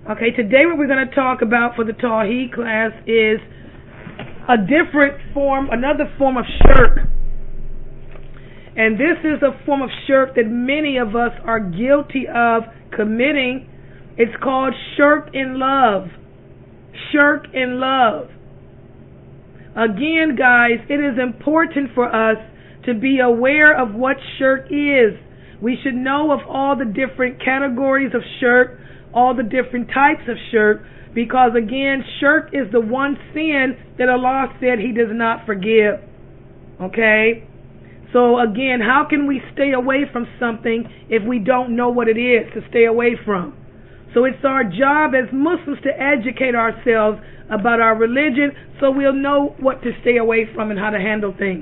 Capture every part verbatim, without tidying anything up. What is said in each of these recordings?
Okay, today what we're going to talk about for the Tawheed class is a different form, another form of shirk. And this is a form of shirk that many of us are guilty of committing. It's called shirk in love. Shirk in love. Again, guys, it is important for us to be aware of what shirk is. We should know of all the different categories of shirk, all the different types of shirk, because again, shirk is the one sin that Allah said He does not forgive. Okay? So again, how can we stay away from something if we don't know what it is to stay away from? So it's our job as Muslims to educate ourselves about our religion so we'll know what to stay away from and how to handle things.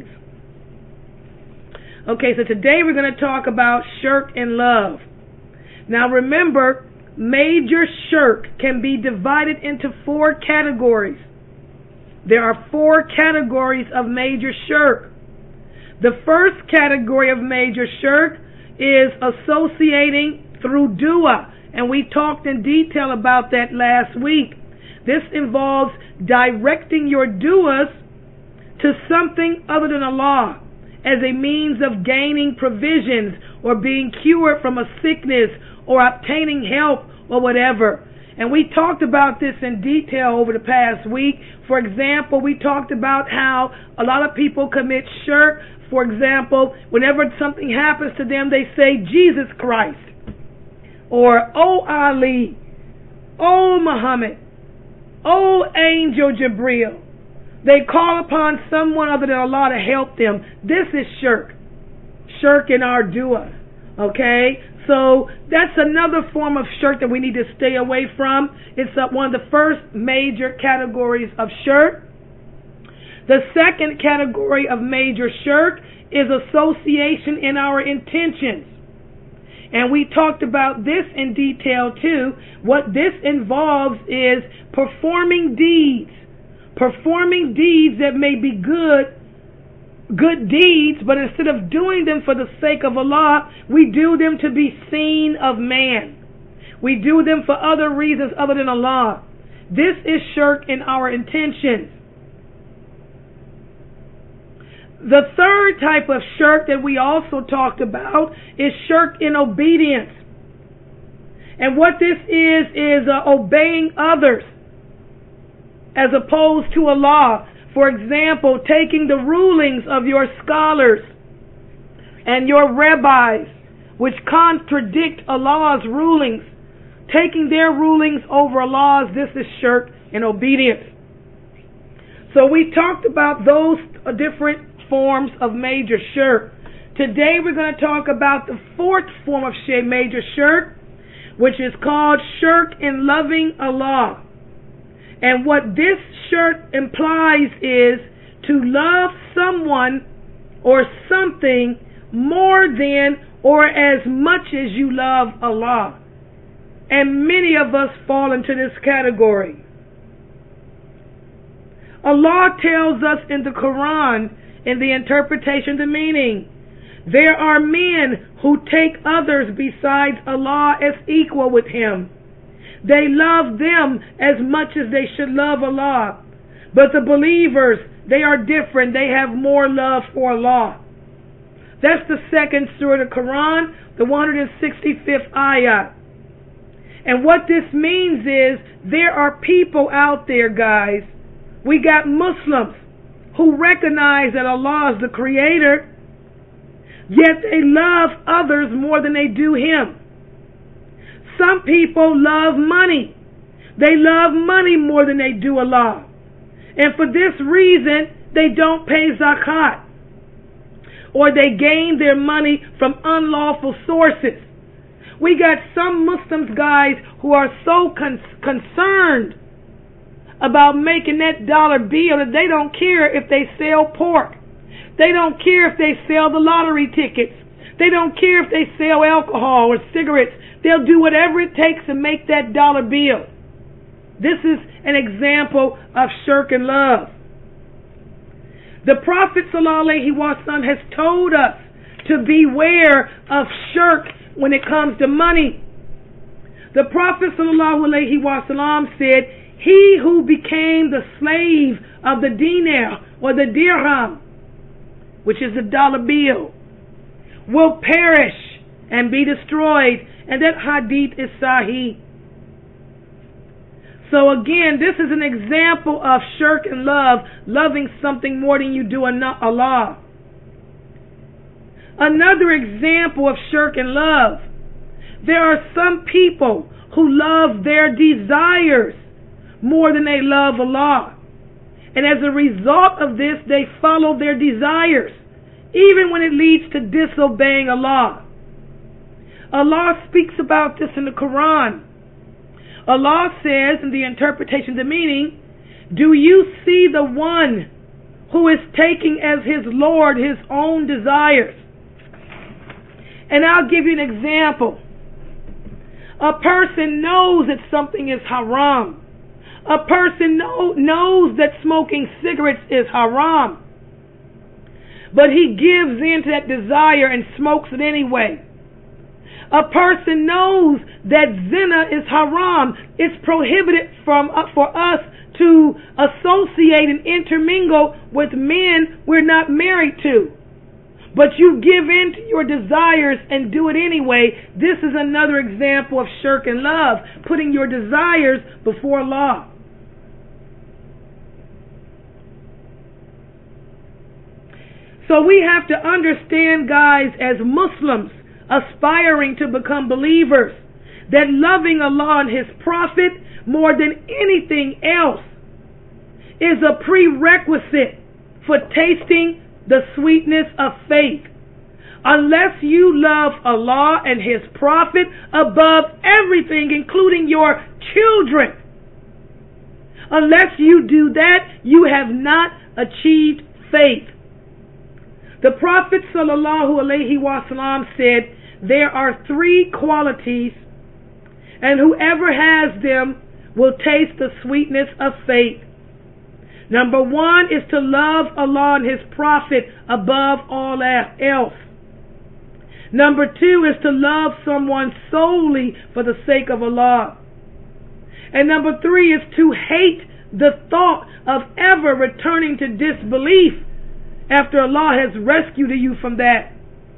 Okay, so today we're going to talk about shirk in love. Now remember, major shirk can be divided into four categories. There are four categories of major shirk. The first category of major shirk is associating through dua, and we talked in detail about that last week. This involves directing your duas to something other than Allah as a means of gaining provisions or being cured from a sickness or obtaining help or whatever. And we talked about this in detail over the past week. For example, we talked about how a lot of people commit shirk. For example, whenever something happens to them, they say, Jesus Christ, or Oh Ali, Oh Muhammad, Oh Angel Jibreel. They call upon someone other than Allah to help them. This is shirk. Shirk in our dua. Okay? So that's another form of shirk that we need to stay away from. It's uh, one of the first major categories of shirk. The second category of major shirk is association in our intentions. And we talked about this in detail too. What this involves is performing deeds. Performing deeds that may be good, good deeds, but instead of doing them for the sake of Allah, we do them to be seen of man. We do them for other reasons other than Allah. This is shirk in our intentions. The third type of shirk that we also talked about is shirk in obedience. And what this is, is uh, obeying others as opposed to Allah. For example, taking the rulings of your scholars and your rabbis, which contradict Allah's rulings, taking their rulings over Allah's, this is shirk in obedience. So we talked about those different forms of major shirk. Today we're going to talk about the fourth form of major shirk, which is called shirk in loving Allah. And what this shirk implies is to love someone or something more than or as much as you love Allah. And many of us fall into this category. Allah tells us in the Quran, in the interpretation, the meaning, there are men who take others besides Allah as equal with Him. They love them as much as they should love Allah. But the believers, they are different. They have more love for Allah. That's the second surah of the Quran, the one hundred sixty-fifth ayah. And what this means is there are people out there, guys. We got Muslims who recognize that Allah is the Creator, yet they love others more than they do Him. Some people love money. They love money more than they do Allah. And for this reason, they don't pay zakat. Or they gain their money from unlawful sources. We got some Muslims, guys, who are so con- concerned about making that dollar bill that they don't care if they sell pork. They don't care if they sell the lottery tickets. They don't care if they sell alcohol or cigarettes. They'll do whatever it takes to make that dollar bill. This is an example of shirk in love. The Prophet ﷺ has told us to beware of shirk when it comes to money. The Prophet sallallahu alaihi wasallam said, he who became the slave of the dinar or the dirham, which is the dollar bill, will perish and be destroyed. And that hadith is sahih. So again, this is an example of shirk and love, loving something more than you do Allah. Another example of shirk and love. There are some people who love their desires more than they love Allah. And as a result of this, they follow their desires, even when it leads to disobeying Allah. Allah speaks about this in the Quran. Allah says in the interpretation of the meaning, do you see the one who is taking as his Lord his own desires? And I'll give you an example. A person knows that something is haram. A person know, knows that smoking cigarettes is haram. But he gives in to that desire and smokes it anyway. A person knows that zina is haram. It's prohibited from uh, for us to associate and intermingle with men we're not married to. But you give in to your desires and do it anyway. This is another example of shirk and love, putting your desires before Allah. So we have to understand, guys, as Muslims aspiring to become believers, that loving Allah and His Prophet more than anything else is a prerequisite for tasting the sweetness of faith. Unless you love Allah and His Prophet above everything, including your children, unless you do that, you have not achieved faith. The Prophet sallallahu alaihi wasallam said, there are three qualities, and whoever has them will taste the sweetness of faith. Number one is to love Allah and His Prophet above all else. Number two is to love someone solely for the sake of Allah. And number three is to hate the thought of ever returning to disbelief after Allah has rescued you from that.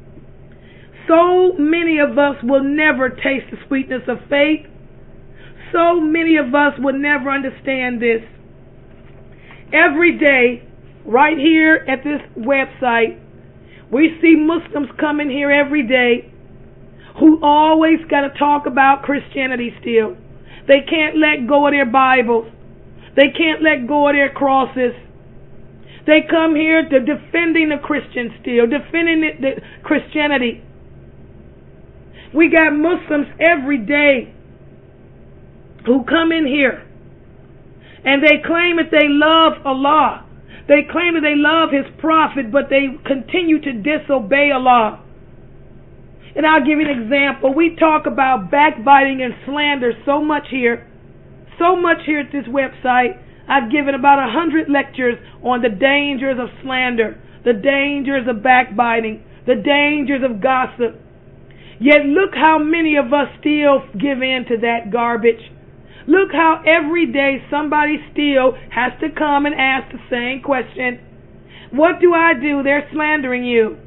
So many of us will never taste the sweetness of faith. So many of us will never understand this. Every day, right here at this website, we see Muslims come in here every day who always got to talk about Christianity still. They can't let go of their Bibles. They can't let go of their crosses. They come here to defending the Christian still, defending the, the Christianity. We got Muslims every day who come in here and they claim that they love Allah. They claim that they love His Prophet, but they continue to disobey Allah. And I'll give you an example. We talk about backbiting and slander so much here, so much here at this website. I've given about a hundred lectures on the dangers of slander, the dangers of backbiting, the dangers of gossip. Yet look how many of us still give in to that garbage. Look how every day somebody still has to come and ask the same question. What do I do? They're slandering you.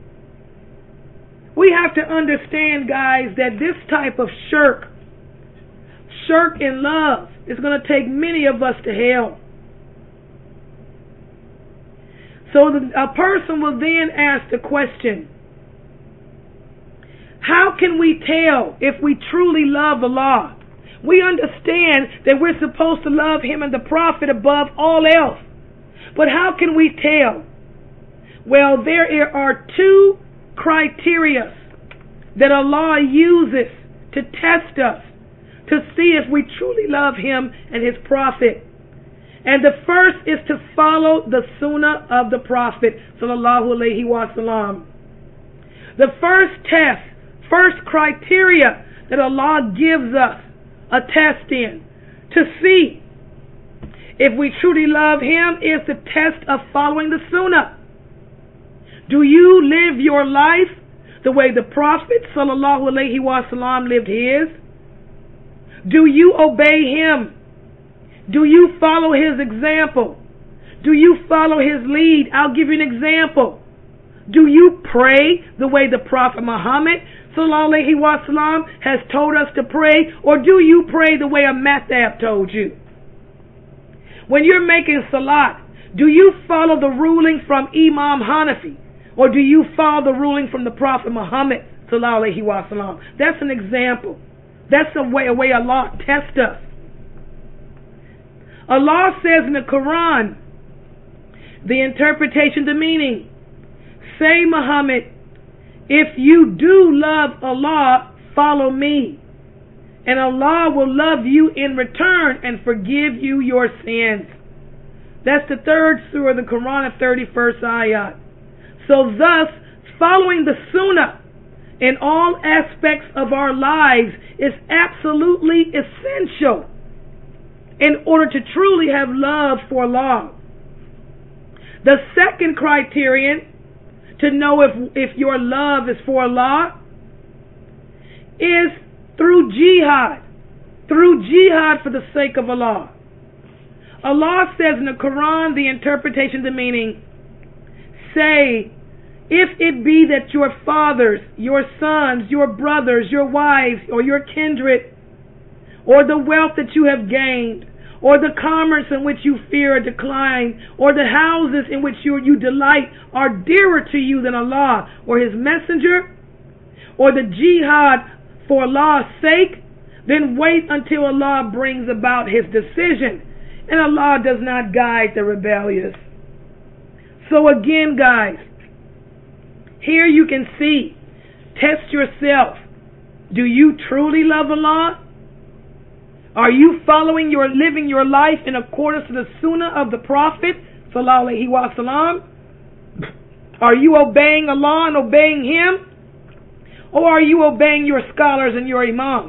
We have to understand, guys, that this type of shirk, shirk in love, is going to take many of us to hell. So the, a person will then ask the question, how can we tell if we truly love Allah? We understand that we're supposed to love Him and the Prophet above all else. But how can we tell? Well, there are two criteria that Allah uses to test us, to see if we truly love Him and His Prophet. And the first is to follow the sunnah of the Prophet sallallahu alaihi wasallam. The first test, first criteria that Allah gives us a test in to see if we truly love Him is the test of following the sunnah. Do you live your life the way the Prophet sallallahu alaihi wasallam lived his? Do you obey Him? Do you follow His example? Do you follow His lead? I'll give you an example. Do you pray the way the Prophet Muhammad sallallahu alaihi wasallam has told us to pray? Or do you pray the way a Mathab told you? When you're making salat, do you follow the ruling from Imam Hanafi? Or do you follow the ruling from the Prophet Muhammad sallallahu alaihi wasallam? That's an example. That's a way, a way Allah tests us. Allah says in the Quran, the interpretation, the meaning, say, Muhammad, if you do love Allah, follow me, and Allah will love you in return and forgive you your sins. That's the third surah of the Quran, the thirty-first ayat. So thus, following the sunnah in all aspects of our lives is absolutely essential in order to truly have love for Allah. The second criterion to know if, if your love is for Allah is through jihad. Through jihad for the sake of Allah. Allah says in the Quran, the interpretation, the meaning, say, if it be that your fathers, your sons, your brothers, your wives, or your kindred, or the wealth that you have gained, or the commerce in which you fear a decline, or the houses in which you, you delight are dearer to you than Allah or His Messenger, or the jihad for Allah's sake, then wait until Allah brings about His decision. And Allah does not guide the rebellious. So again, guys, here you can see, test yourself. Do you truly love Allah? Are you following your, living your life in accordance to the sunnah of the Prophet sallallahu alaihi wasallam? Are you obeying Allah and obeying Him? Or are you obeying your scholars and your imams?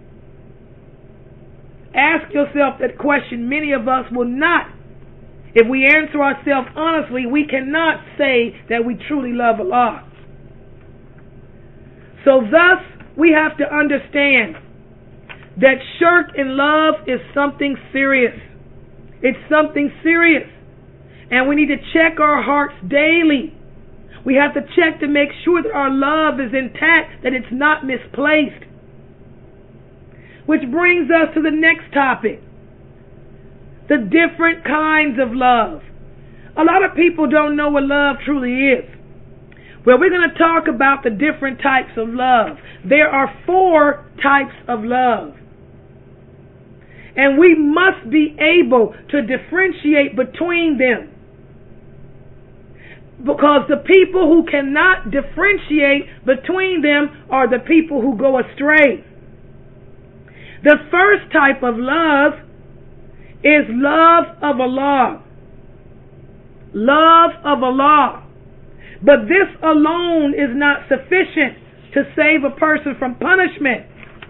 Ask yourself that question. Many of us will not. If we answer ourselves honestly, we cannot say that we truly love Allah. So thus, we have to understand that shirk in love is something serious. It's something serious. And we need to check our hearts daily. We have to check to make sure that our love is intact, that it's not misplaced. Which brings us to the next topic. The different kinds of love. A lot of people don't know what love truly is. Well, we're going to talk about the different types of love. There are four types of love. And we must be able to differentiate between them. Because the people who cannot differentiate between them are the people who go astray. The first type of love is love of Allah. Love of Allah. But this alone is not sufficient to save a person from punishment.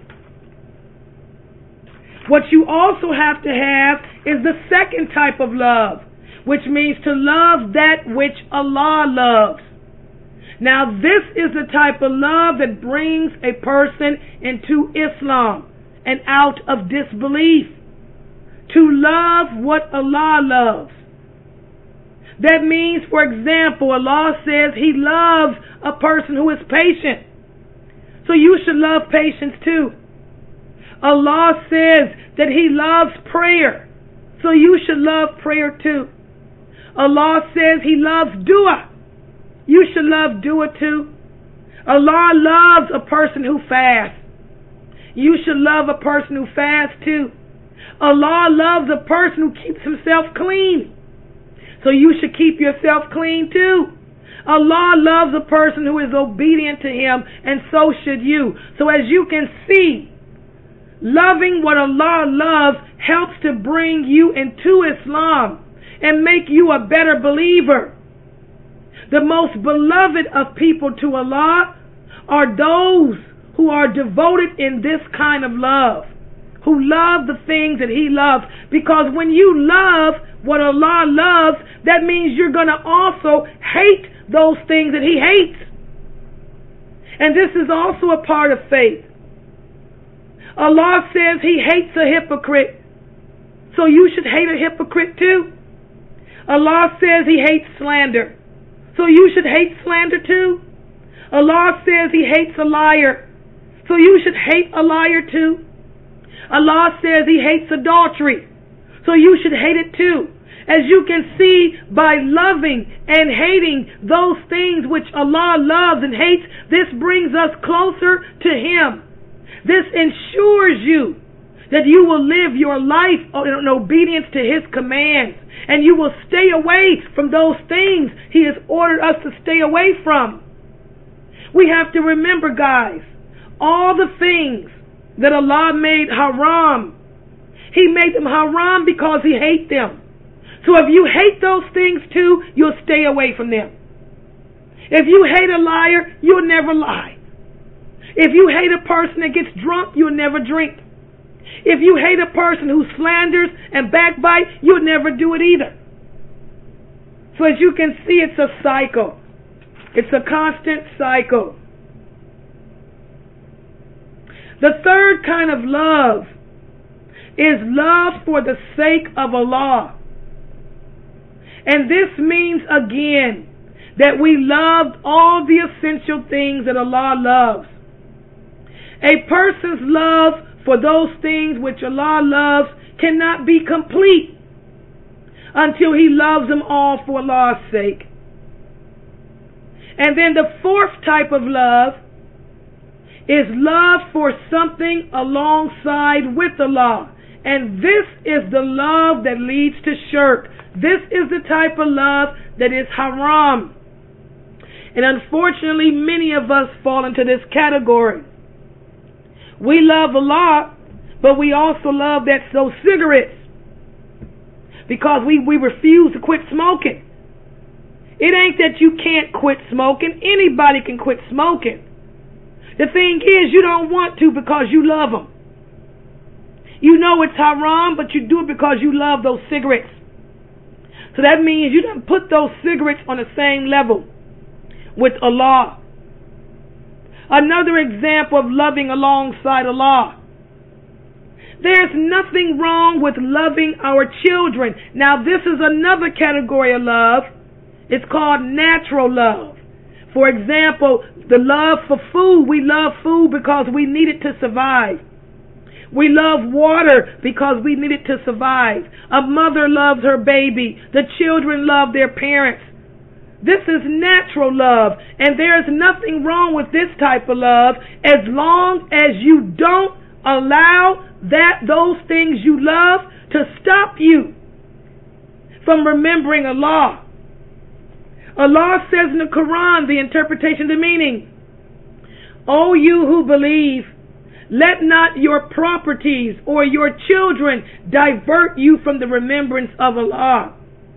What you also have to have is the second type of love, which means to love that which Allah loves. Now this is the type of love that brings a person into Islam and out of disbelief. To love what Allah loves. That means, for example, Allah says He loves a person who is patient. So you should love patience too. Allah says that He loves prayer. So you should love prayer too. Allah says He loves dua. You should love dua too. Allah loves a person who fasts. You should love a person who fasts too. Allah loves a person who keeps himself clean. So you should keep yourself clean too. Allah loves a person who is obedient to Him, and so should you. So as you can see, loving what Allah loves helps to bring you into Islam and make you a better believer. The most beloved of people to Allah are those who are devoted in this kind of love, who love the things that He loves. Because when you love what Allah loves, that means you're going to also hate those things that He hates. And this is also a part of faith. Allah says He hates a hypocrite, so you should hate a hypocrite too. Allah says He hates slander, so you should hate slander too. Allah says He hates a liar, so you should hate a liar too. Allah says He hates adultery, so you should hate it too. As you can see, by loving and hating those things which Allah loves and hates, this brings us closer to Him. This ensures you that you will live your life in obedience to His commands, and you will stay away from those things He has ordered us to stay away from. We have to remember, guys, all the things that Allah made haram, He made them haram because He hates them. So if you hate those things too, you'll stay away from them. If you hate a liar, you'll never lie. If you hate a person that gets drunk, you'll never drink. If you hate a person who slanders and backbites, you'll never do it either. So as you can see, it's a cycle. It's a constant cycle. The third kind of love is love for the sake of Allah. And this means, again, that we love all the essential things that Allah loves. A person's love for those things which Allah loves cannot be complete until he loves them all for Allah's sake. And then the fourth type of love is love for something alongside with Allah. And this is the love that leads to shirk. This is the type of love that is haram. And unfortunately, many of us fall into this category. We love Allah, but we also love that those cigarettes, because we, we refuse to quit smoking. It ain't that you can't quit smoking. Anybody can quit smoking. The thing is, you don't want to because you love them. You know it's haram, but you do it because you love those cigarettes. So that means you don't put those cigarettes on the same level with Allah. Another example of loving alongside Allah. There's nothing wrong with loving our children. Now this is another category of love. It's called natural love. For example, the love for food. We love food because we need it to survive. We love water because we need it to survive. A mother loves her baby. The children love their parents. This is natural love, and there is nothing wrong with this type of love as long as you don't allow that those things you love to stop you from remembering Allah. Allah says in the Quran, the interpretation, the meaning, O you who believe, let not your properties or your children divert you from the remembrance of Allah.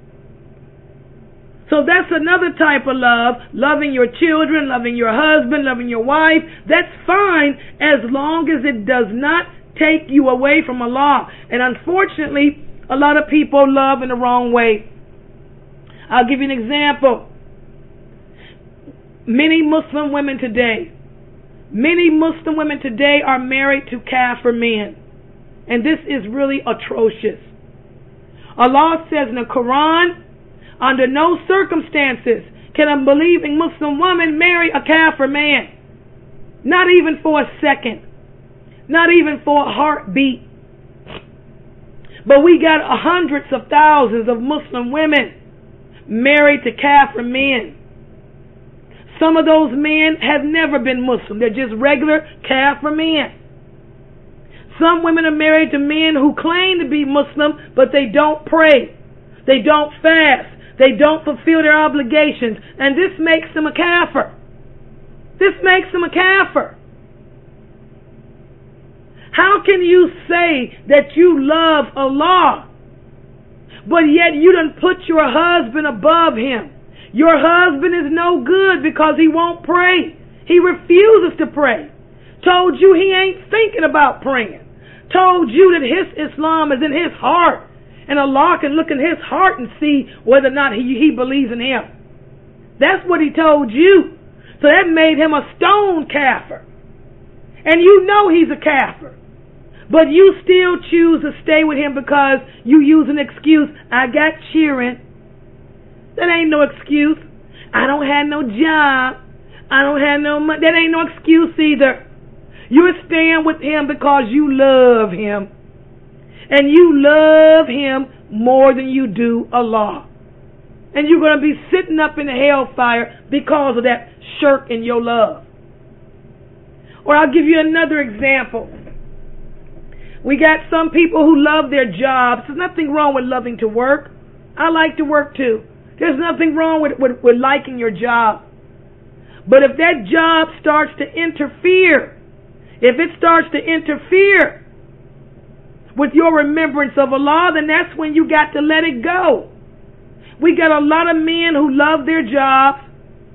So that's another type of love, loving your children, loving your husband, loving your wife. That's fine as long as it does not take you away from Allah. And unfortunately, a lot of people love in the wrong way. I'll give you an example. Many Muslim women today, many Muslim women today are married to kafir men. And this is really atrocious. Allah says in the Quran, under no circumstances can a believing Muslim woman marry a kafir man. Not even for a second. Not even for a heartbeat. But we got hundreds of thousands of Muslim women married to kafir men. Some of those men have never been Muslim. They're just regular kafir men. Some women are married to men who claim to be Muslim, but they don't pray. They don't fast. They don't fulfill their obligations. And this makes them a kafir. This makes them a kafir. How can you say that you love Allah, but yet you done put your husband above him? Your husband is no good because he won't pray. He refuses to pray. Told you he ain't thinking about praying. Told you that his Islam is in his heart. And Allah can look in his heart and see whether or not he, he believes in him. That's what he told you. So that made him a stone kafir. And you know he's a kafir. But you still choose to stay with him because you use an excuse. I got cheering. That ain't no excuse. I don't have no job. I don't have no money. That ain't no excuse either. You're staying with him because you love him. And you love him more than you do Allah. And you're going to be sitting up in the hellfire because of that shirk in your love. Or I'll give you another example. We got some people who love their jobs. There's nothing wrong with loving to work. I like to work too. There's nothing wrong with, with, with liking your job. But if that job starts to interfere, if it starts to interfere with your remembrance of Allah, then that's when you got to let it go. We got a lot of men who love their jobs,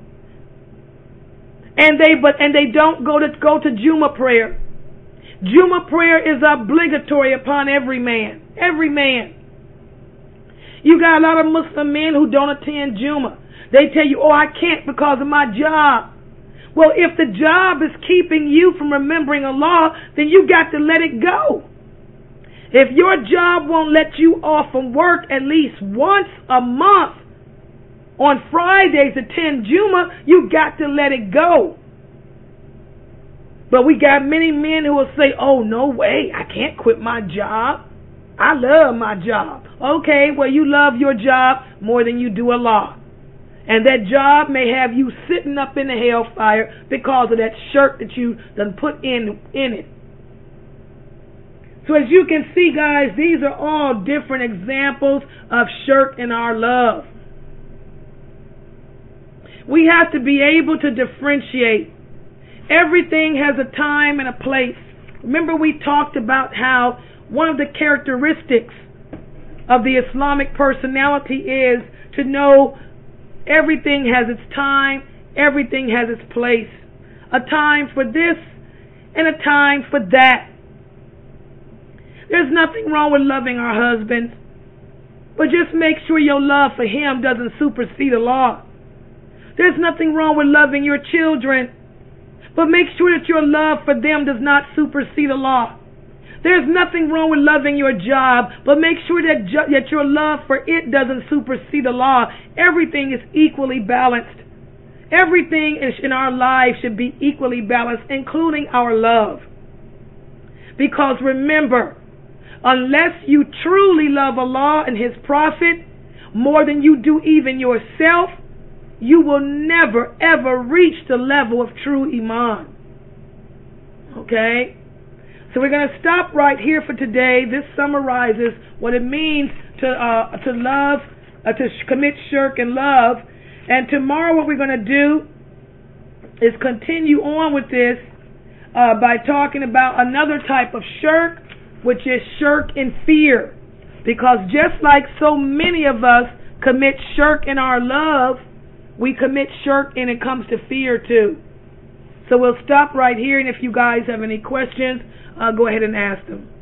and they but and they don't go to go to Jumu'ah prayer. Jumu'ah prayer is obligatory upon every man. Every man. You got a lot of Muslim men who don't attend Jumu'ah. They tell you, oh, I can't because of my job. Well, if the job is keeping you from remembering Allah, then you got to let it go. If your job won't let you off from work at least once a month on Fridays to attend Jumu'ah, you got to let it go. But we got many men who will say, oh, no way, I can't quit my job. I love my job. Okay, well, you love your job more than you do Allah. And that job may have you sitting up in the hellfire because of that shirk that you done put in, in it. So as you can see, guys, these are all different examples of shirk in our love. We have to be able to differentiate. Everything has a time and a place. Remember we talked about how one of the characteristics of the Islamic personality is to know everything has its time, everything has its place. A time for this and a time for that. There's nothing wrong with loving our husbands, but just make sure your love for him doesn't supersede Allah. There's nothing wrong with loving your children, but make sure that your love for them does not supersede Allah. There's nothing wrong with loving your job, but make sure that, ju- that your love for it doesn't supersede Allah. Everything is equally balanced. Everything in our lives should be equally balanced, including our love. Because remember, unless you truly love Allah and His Prophet more than you do even yourself, you will never ever reach the level of true Iman. Okay? So we're going to stop right here for today. This summarizes what it means to uh, to love, uh, to sh- commit shirk and love. And tomorrow what we're going to do is continue on with this uh, by talking about another type of shirk, which is shirk in fear. Because just like so many of us commit shirk in our love, we commit shirk when it comes to fear too. So we'll stop right here, and if you guys have any questions, uh, go ahead and ask them.